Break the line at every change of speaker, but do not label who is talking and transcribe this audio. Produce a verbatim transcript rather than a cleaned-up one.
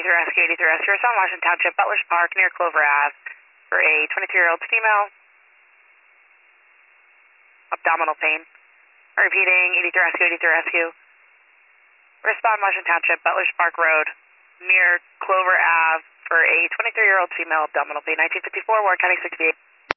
eighty-three Rescue, eighty-three Rescue, South Washington Township, Butler's Park, near Clover Ave, for a twenty-three-year-old female. Abdominal pain. Repeating, eighty-three Rescue, eighty-three Rescue. Respond Washington Township, Butler's Park Road, near Clover Ave, for a twenty-three-year-old female, abdominal pain. nineteen fifty-four, Warren County sixty-eight.